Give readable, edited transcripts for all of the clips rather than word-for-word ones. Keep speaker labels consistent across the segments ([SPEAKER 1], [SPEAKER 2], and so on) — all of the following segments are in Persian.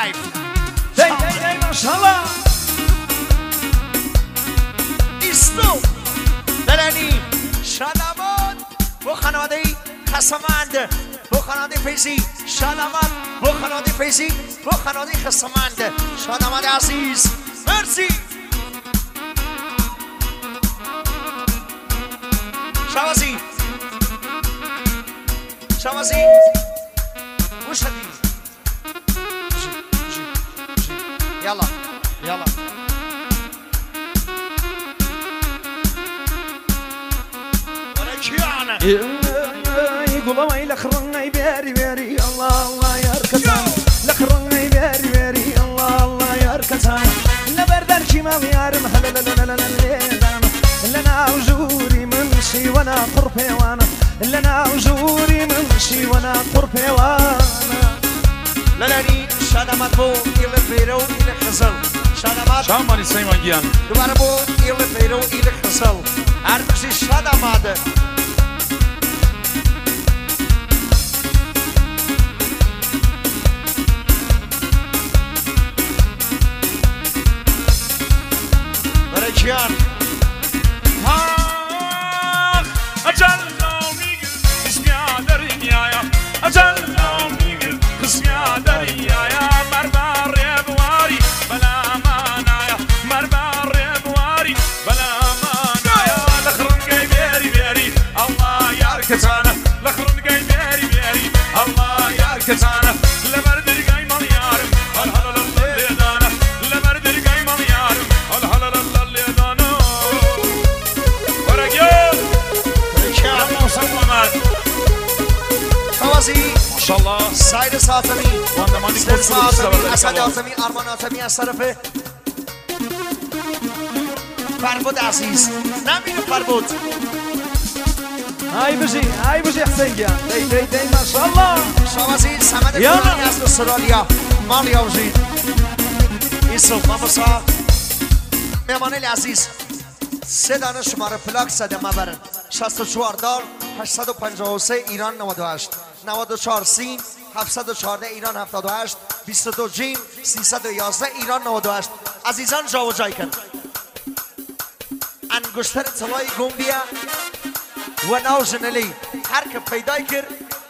[SPEAKER 1] لایف
[SPEAKER 2] دی ماشاءالله
[SPEAKER 1] ایستو دلنی شاداباد با خانواده خصمند با خانواده فیزی شاداباد با خانواده فیزی با خانواده خصمند شاداباد عزیز مرسی شوازی وش هدي يلا ورجعنا
[SPEAKER 2] يقولوا ما يلخرن بيري الله يا ركزان لخرن بيري الله يا ركزان لا بردر كيما يارم لنا وجوري منشي وانا قربي وانا لنا وجوري منشي وانا قربي وانا
[SPEAKER 1] لنانی شادمات بو ایل فیرو ایل خزل شادمات
[SPEAKER 3] شامانی سیمانگیان
[SPEAKER 1] دوباره بو ایل فیرو ایل خزل هر کسی شادماده برجیان
[SPEAKER 3] اجل میگه اسمیا دنیایا اجل میگه اسمیا دنیایا مربار بواری بلا مانایا مربار بواری بلا مانایا لخرن جاي بيري الله يركزانا لخرن جاي بيري الله يركزانا لبرد جاي مليارم الهلا اللي دانا لبرد جاي مليارم الهلا اللي دانا ورقيو
[SPEAKER 1] شوازی
[SPEAKER 3] ما شاء الله
[SPEAKER 1] ساید ساتمی
[SPEAKER 3] واندمانی
[SPEAKER 1] سر ساتمی اسد
[SPEAKER 3] کنسول
[SPEAKER 1] آتمی آرمان آتمی از طرف فربود عزیز نمینو فربود
[SPEAKER 2] هاي بجي حسين جان دی ماشاءالله
[SPEAKER 1] شوازی سمد
[SPEAKER 2] يلا.
[SPEAKER 1] کنانی از استرالیا مالیا وزید ایسو ماموسا میمانه عزیز 3 دانه شماره پلاک زده ما برن 64 دار 853 ایران 98 94 سین 714 ایران 78 22 جیم 311 ایران 98 عزیزان جا و جای کن انگشتر طلای گومبیا و ناو جنلی هر که پیدا کرد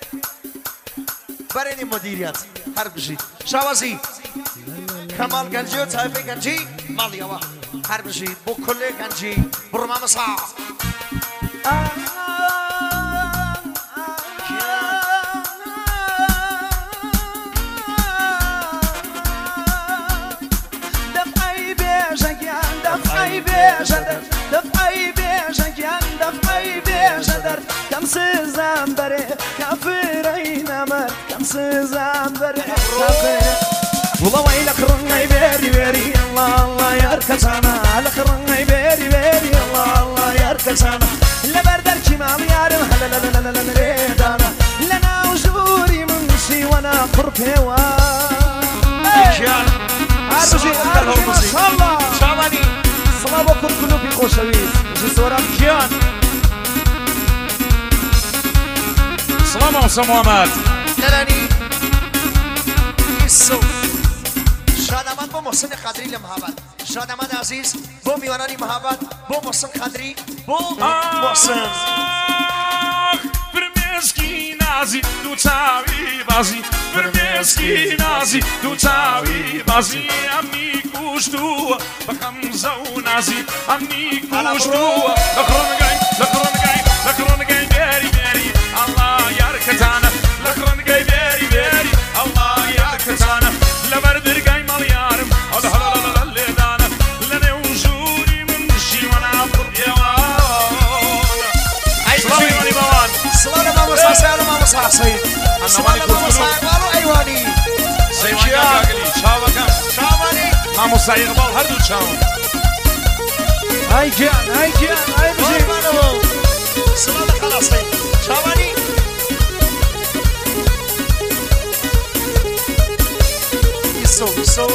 [SPEAKER 1] برین مدیریت هر بجید شوازی کمال گنجی و طایفه گنجی مالیاوا هر بجید بو کله گنجی برو مامسا
[SPEAKER 2] دفعي بيجدر كم سيزان بري كافرين امر كم سيزان بري كافرين والله ويلك رني بيري الله يركزانا لك رني بيري الله يركزانا لبردر كمال يارم هلا ريدانا لنا وجوري منشي وانا قربي
[SPEAKER 1] جان
[SPEAKER 2] عربي ما شاء الله
[SPEAKER 1] شامانی
[SPEAKER 2] صلاة بكم قلوبي خوشويس جي صورة
[SPEAKER 3] جان سلام عليكم محمد
[SPEAKER 1] دلنی ایسو شادمت با محسن خدری لمحبت شادمت عزیز با میوانانی محبت با محسن خدری با محسن
[SPEAKER 3] Vermeerski nazi, du cały bazi. Vermeerski nazi, du cały bazi. Amikuś tu, bakam zau nazi. Amikuś tu, lakron gay, beri. Allah yarkatana, lakron gay, beri. Allah yarkatana, labardir gay mal yarım. Allah ledana, lene ujuri munshi wana qurbiyan.
[SPEAKER 1] سلام ماموسا سلام ماموسا سید سلام ماموسا اقبالو ایوانی شامانی
[SPEAKER 3] ماموسا اقبال هر دو چاون
[SPEAKER 2] هاي جان هاي بجي
[SPEAKER 1] سلام خلاصی شامانی ایسو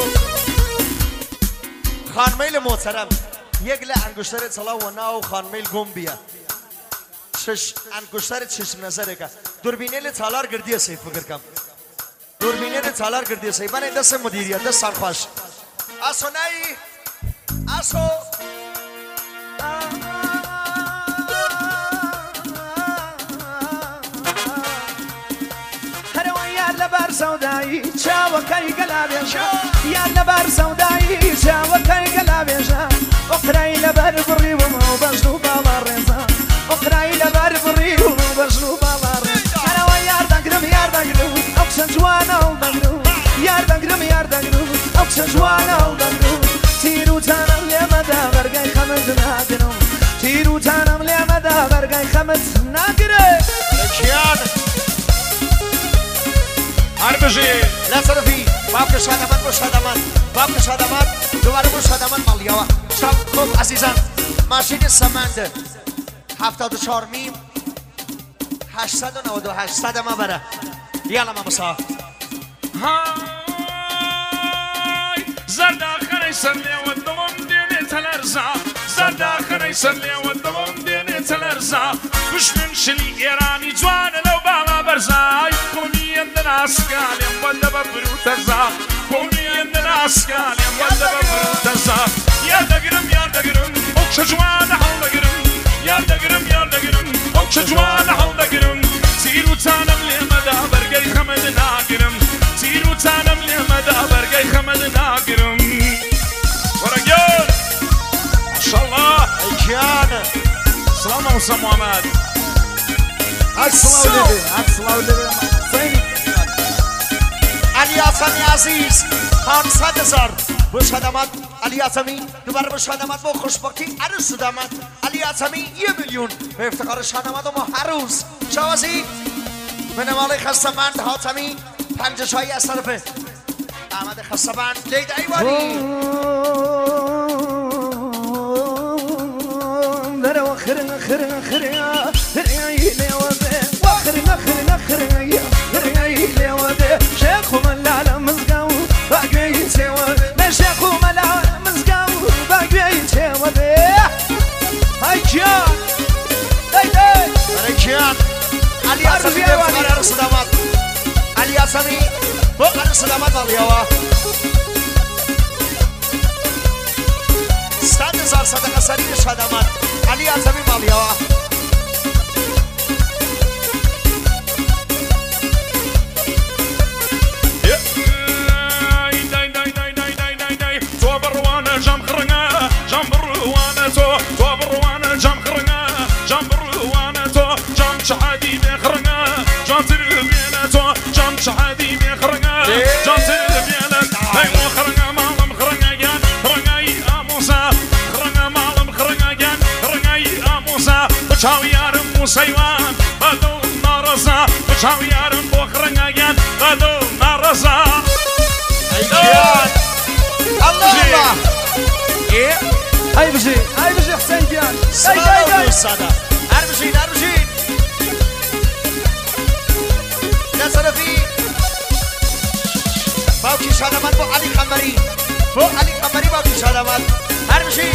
[SPEAKER 1] خانمیل محترم یک له انگشتر طلا و ناو خانمیل گومبیا انگشتر چشم نظره که دوربینه لی تالار گردیه سی فکر کم دوربینه تالار کردی سیبان دست مدیریت دست سرخوش آسو نایی آسو
[SPEAKER 2] لبر سودایی چاوکی گلابیشا یا لبر سودایی چاوکی گلابیشا اقرای لبر بری و بجلو بالا رزا اقرای لبر بری و بجلو بالا رزا انا و یار دنگرم اقشن جوانا و دنگرم یار دنگرم اقشن جوانا و دنگرم تیرو تانم لیمدا برگای خمد نگرم تیرو تانم لیمدا برگای خمد نگرم
[SPEAKER 1] لکیان
[SPEAKER 3] هربجی
[SPEAKER 1] لطرفی باب شادمان با شادمان باب شادمان دوباره با شادمان مالیاوا شب خوب عزیزان ماشین سمند 74 میم 898 صدم بره یالا ما مسا
[SPEAKER 3] های زرداخنی سرلی و دوم دینی تلرزا زرداخنی سرلی و دوم دینی تلرزا بشمن شلی ایرانی جوان لو بالا برزای کونی اندناس کالیم ولا ببرو تزا کونی اندناس کالیم ولا ببرو تزا یار دگرم اوکش جوان حال دگرم یار دگرم اوکش جوان حال دگرم تیرو تانم لیمدا برگای خمد ناگرم تیرو تانم لیمدا برگای خمد ناگرم ورگار ماشاءالله
[SPEAKER 1] ایکیان
[SPEAKER 3] سلام موسى محمد
[SPEAKER 1] علی آسمی عزیز 500,000 با شادمت علی آسمی دوباره با شادمت با خوشبختی عروس شدمت علی آسمی 1 میلیون به افتخار شادمت و ما هر روز شوازی به نمال خستمند حاتمی 50 از طرف احمد خستمند لید ایوانی
[SPEAKER 2] شيخ ملالة مزقاو باقي سوا ما شيخ ملالة مزقاو باقي سوا هايجا
[SPEAKER 1] هايجا علي آسمی بفخار عروس داماد علی آسمی با عروس داماد مالیاوا 100,000 صدقه سریع شادمت علی آسمی مالیاوا
[SPEAKER 3] بچاو یارم موسیوان بدو نارزا بچاو یارم بخرنگان بدو نارزا
[SPEAKER 1] ایکیان الله
[SPEAKER 2] هاي بجي حسين جان
[SPEAKER 1] سلام السادة أربشين نصرفي باوكي شادمان بو علي قمري باوكي شادمان أربشين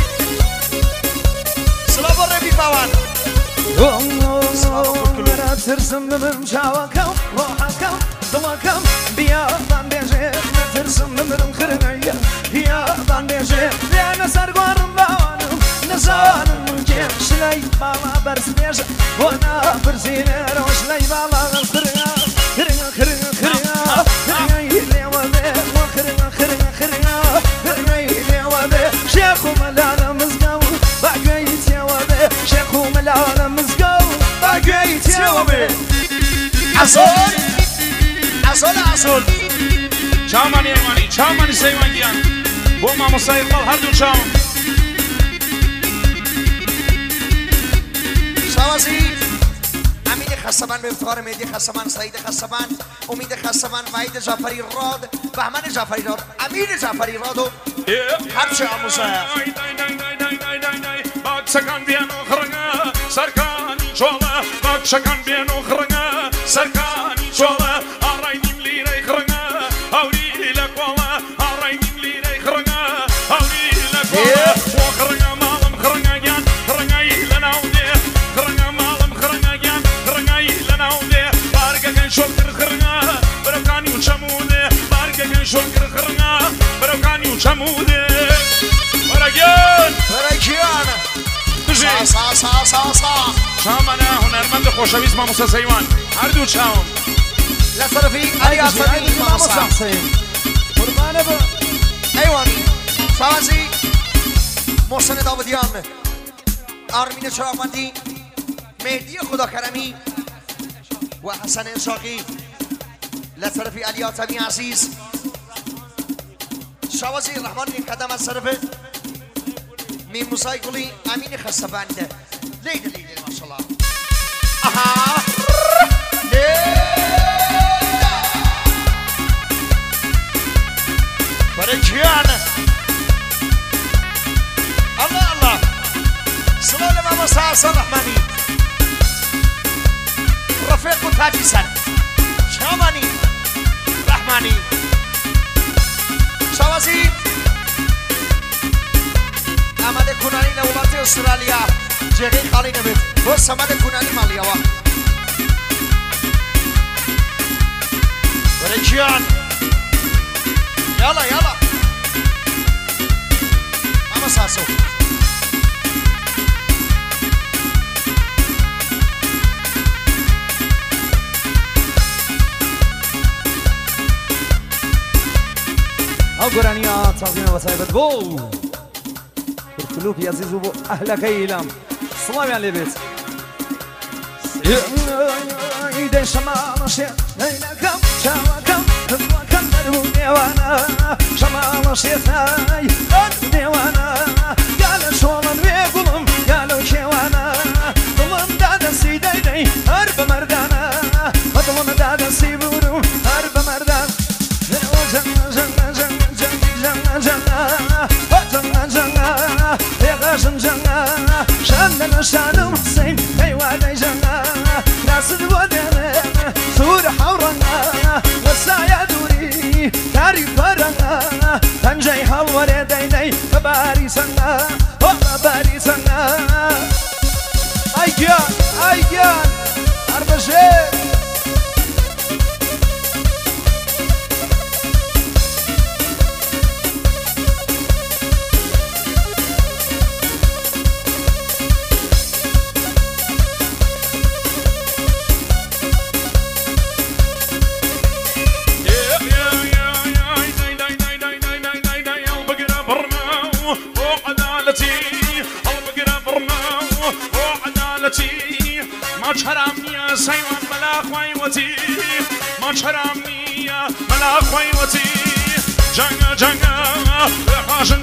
[SPEAKER 1] سلام الربي باوان
[SPEAKER 2] لا ترسم من شاوكم روحكم ضواكم بيا بانديجي لا ترسم من خرنيا يا بانديجي لأنا سرقور باوانم نزان المجيب شلي بالا برسنيش وانا برسيني روش لي بالا خرنا شيخ ملانا مزقاو باقيت يا وبي شيخ ملانا مزقاو باقيت يا وبي
[SPEAKER 1] عسول
[SPEAKER 3] چامانی ایمانی چامانی سیوانگیان بو ما مصایقال هر دو چام
[SPEAKER 1] شوازی امین خستمان به افتخار مهدی خستمان سعید خستمان امید خستمان وحید جعفری راد بهمن جعفری راد امیر جعفری راد و هرچه آموزه
[SPEAKER 3] باکسکان بیانو خرنگا سرکانی چولا باکسکان بیانو خرنگا سرکانی چولا آراینیم لیره خرنگا هاوری لکوالا آراینیم لیره خرنگا هاوری لکوالا و خرنگا مالم خرنگا گیان خرنگای لناو ده خرنگا مالم خرنگا گیان خرنگای لناو ده بارگا گن شوکر خرنگا برکانی و چمون شموده برگیان بجی
[SPEAKER 1] سا
[SPEAKER 3] شامانه هنرمند خوشویست ماموسا سیوان هر دو چاوم
[SPEAKER 1] لطرفی علی آسانی ماموسا
[SPEAKER 2] قربانه با
[SPEAKER 1] ایوانی شوازی محسن داودیان آرمین چراغبندی مهدی خدا کرمی و حسن انشاقی لطرفی علی آتمی عزیز شوازی رحمان قدم از طرف میم موسای گلی امین خسته بنده لیده ماشاءالله آها برجیان الله سلام ماما حسن رحمانی رفیق و تاجی سر شامانی رحمانی شوازی آمده کنانی نوبت استرالیا جگه خالی نبید بس آمده کنانی مالیا و برجیان يلا ماما ساسو
[SPEAKER 2] او قرانيا تعطينا وسايبت بو القلوب يا زيزو بو اهلك ايلام سلام على البيت ايدي شمال شيء هينكم شاوكم كم ديوانا شمال شيتاي ديوانا قالوا شولن ويقولم قالوا شيوانا ظلم دادا سيداي هرب مردانا ظلم دادا سيبورو هرب مردان شاننا شانم حسين ايواني جنا ناس الودنا سور حورنا وسايا دوري كاري فرنا تنجي حور ديني باري سنا باري سنا ايجان اربشي
[SPEAKER 3] ما شرمني سيوان ملا خويوتي ما شرمني ملا خويوتي جنگا حاشن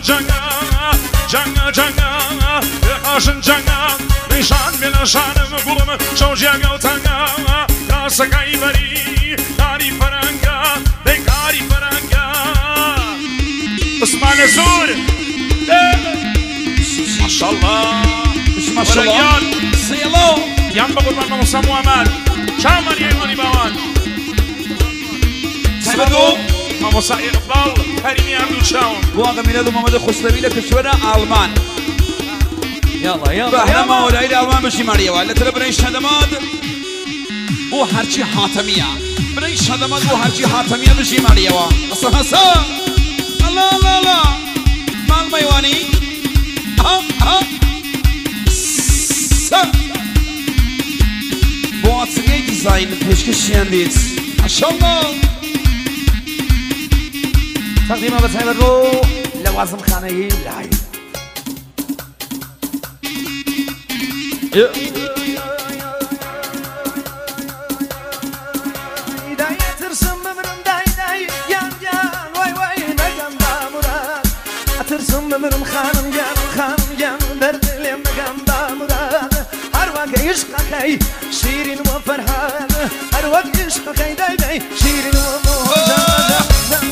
[SPEAKER 3] جنگا حاشن جنگا نشان بلا شانم قلم شوجيا قوتنگا راسكاي بري كاري فرنگا بكاري فرنگا عثمان زور ما شاء الله ما شاء الله سيلو يام بقول ما مسمو أمان شامر يعملي بوان سبدو ما مسائي إقبال هرمي عبدو شاون
[SPEAKER 4] واقع ميلاد محمد خسروي لكشورة ألمان
[SPEAKER 2] يلا
[SPEAKER 4] فاحنا ما ولا إلى ألمان بشي ماريا ولا ترى بريش هدمات بو هرشي حاتمية بريش هدمات بو هرشي حاتمية بشي ماريا أصلا هسا الله مال ميواني بواتسگی دیزاین پیشکشیان دید ماشاءالله
[SPEAKER 2] تقديمه بتعمل رو لوازم خانگی لایو ترسم بمرم دای گم وای نگم با مراد ترسم بمرم خانم گم در دلم نگم با مراد هر وقت عشقکی شیرین و فرحان هر وقت عشقکی دای شیرین و فرحان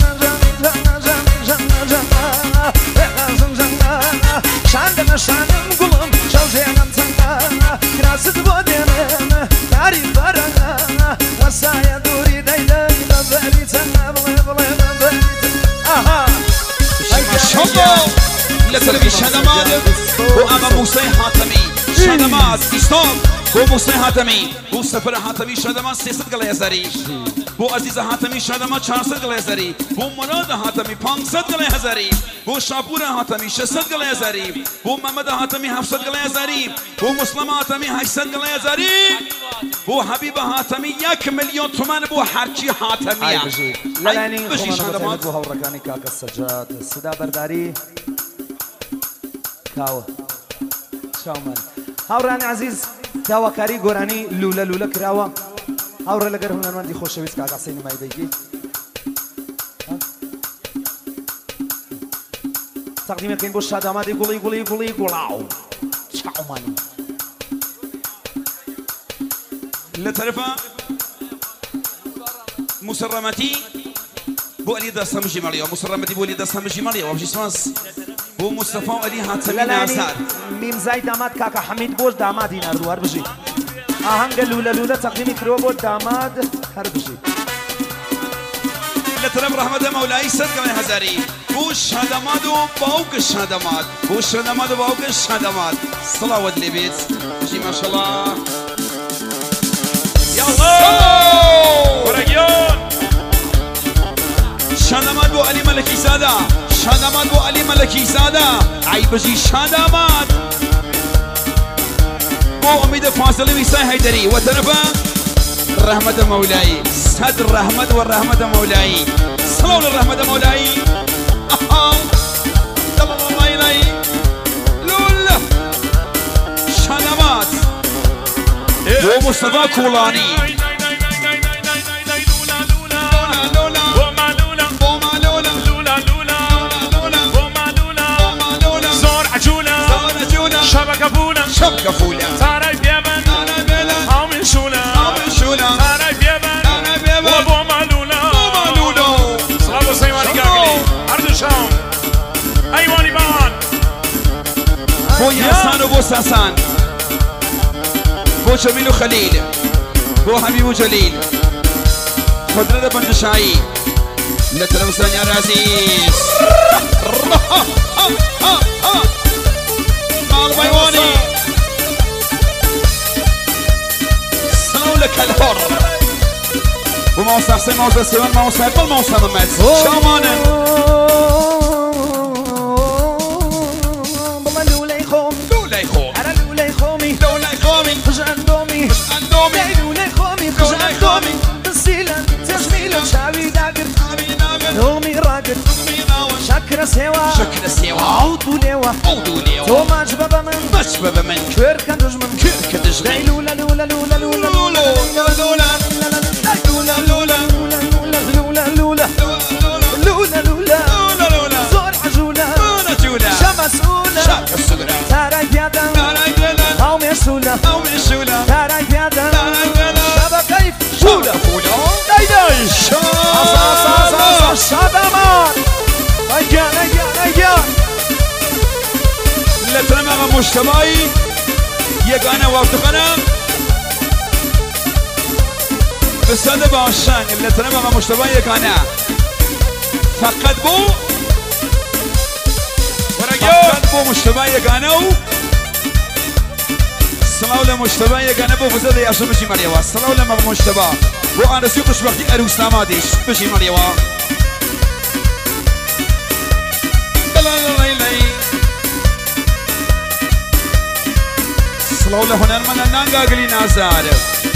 [SPEAKER 2] شانم گلم شوجیم تنها کراست بودیم کاری فرنا وسایه دوری دیده ببری تنها بلی آها
[SPEAKER 4] ماشاءالله لتربي شدمات و اما موسى حاتمي شدمات استوب بو موسى هاتمي بو سفر هاتمي شادما 300 قلي هزاري بو عزيز هاتمي شادما 400 قلي هزاري بو مراد هاتمي 500 قلي هزاري بو شابور هاتمي 600 قلي هزاري بو محمد هاتمي 700 قلي هزاري بو مسلم هاتمي 800 قلي هزاري بو حبيب هاتمي 1 مليون تومان بو هرچی هاتمي
[SPEAKER 2] ای بجی لعنی خمانه بو هورکانی کاک السجاد صدا برداری کاو شاومان هاورانی عزیز داواکاری گۆرانی لولە لولە کراوە هاورە لەگەر هونەرمەندی خۆشەویست کاک حسین مایدەیگی تەقدیمەکەین بۆ شادامادی گوڵی گوڵی گوڵی گوڵاو چاومانی
[SPEAKER 4] لطرفا مسرمتي بو علي دا سمجي ماليا مسرمتي بو علي دا سمجي ماليا وبجي سماس بو مصطفى علي هاتمي نازار
[SPEAKER 2] میمزای داماد کاکا حمید بۆ دامادی نردوو هەر بژی ئاهەنگە لولە لولە تەقدیمی کرۆ بۆ داماد هەر بژی
[SPEAKER 4] لطرف رحمة مولاي صدق من هزاري بو شادماد و باوك الشادماد بو شادماد و باوك الشادماد صلاة لبيت جي ما شاء الله
[SPEAKER 3] يا الله ورقيون
[SPEAKER 4] شادماد بو علي ملكي سادة شادماد بو علي ملكي سادة عي بجي شادماد بو أميد فاصل ويساي هيدري وتنفى رحمة مولاي صدر الرحمة والرحمة مولاي صلوا للرحمة مولاي الله إلي لولا شادمات ومصطفى كولاني
[SPEAKER 3] شبكة فولة
[SPEAKER 4] شبكة فولة
[SPEAKER 3] صار بيمن عامل شولة صار بيمن وابو مالولا صلابو سيواني قاقلي أرجو شام أيواني بان
[SPEAKER 4] بو يحسان وبو ساسان بو جميل وخليل بو حبيب وجليل خضرة بنجشاي لتلوسان يا رازيز البيواني سلام لك الحر وموسى حسين موسى سيوان موسى قبل موسى محمد شامانا
[SPEAKER 2] والله لولاي خومي
[SPEAKER 4] لولاي خومي
[SPEAKER 2] أنا لولاي خومي
[SPEAKER 4] لولاي خومي
[SPEAKER 2] خجان دومي
[SPEAKER 4] اندومي
[SPEAKER 2] لولاي خومي خجان دومي بالسيلة تجميلة شاوي داقر دومي راقر شكرا سوا
[SPEAKER 4] شكرا سيوا
[SPEAKER 2] عودو ليوا تو ماج بابا من
[SPEAKER 4] مش بابا من
[SPEAKER 2] كير كان دجمن
[SPEAKER 4] كير كدجمن
[SPEAKER 2] لولا لولا لولا لولا
[SPEAKER 4] لولا لولا لولا لولا
[SPEAKER 2] لولا لولا لولا لولا زور عجولة شمسولة تارا بيادا هاو ميسولة تارا بيادا شبا كيف
[SPEAKER 4] فولا دايداي
[SPEAKER 2] شادمان ايجان
[SPEAKER 4] لترمغ مجتمعي يقانا وافتقنا بسادة باشان لترمغ مجتمعي يقانا فقط بو مجتمعي يقانا صلاة لمجتمعي يقانا بو بزادة ياشو بشي مريوا صلاة لمغ مجتمع بو أنا سيوكش وقتي أروس ناماديش بشي مريوا صلوا له هنرمن النانغا قلي نازار